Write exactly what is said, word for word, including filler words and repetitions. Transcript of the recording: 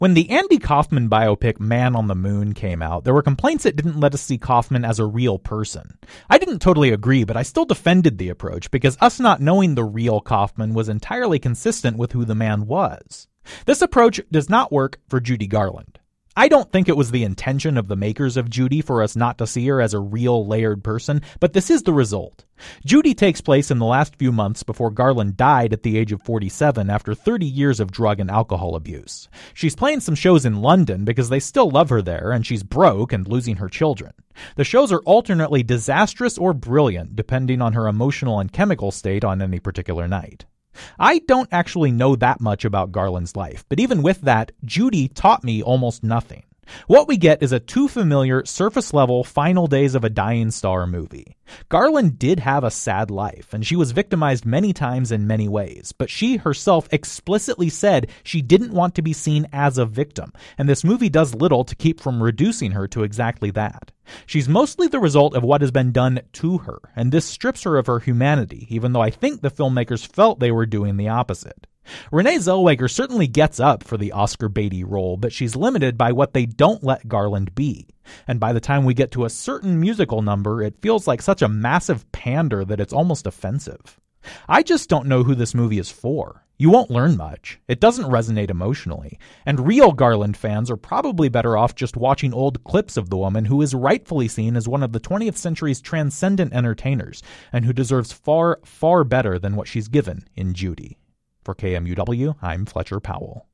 When the Andy Kaufman biopic Man on the Moon came out, there were complaints it didn't let us see Kaufman as a real person. I didn't totally agree, but I still defended the approach because us not knowing the real Kaufman was entirely consistent with who the man was. This approach does not work for Judy Garland. I don't think it was the intention of the makers of Judy for us not to see her as a real layered person, but this is the result. Judy takes place in the last few months before Garland died at the age of forty-seven after thirty years of drug and alcohol abuse. She's playing some shows in London because they still love her there, and she's broke and losing her children. The shows are alternately disastrous or brilliant, depending on her emotional and chemical state on any particular night. I don't actually know that much about Garland's life, but even with that, Judy taught me almost nothing. What we get is a too familiar, surface-level Final Days of a Dying Star movie. Garland did have a sad life, and she was victimized many times in many ways, but she herself explicitly said she didn't want to be seen as a victim, and this movie does little to keep from reducing her to exactly that. She's mostly the result of what has been done to her, and this strips her of her humanity, even though I think the filmmakers felt they were doing the opposite. Renee Zellweger certainly gets up for the Oscar Beatty role, but she's limited by what they don't let Garland be. And by the time we get to a certain musical number, it feels like such a massive pander that it's almost offensive. I just don't know who this movie is for. You won't learn much. It doesn't resonate emotionally. And real Garland fans are probably better off just watching old clips of the woman who is rightfully seen as one of the twentieth century's transcendent entertainers, and who deserves far, far better than what she's given in Judy. For K M U W, I'm Fletcher Powell.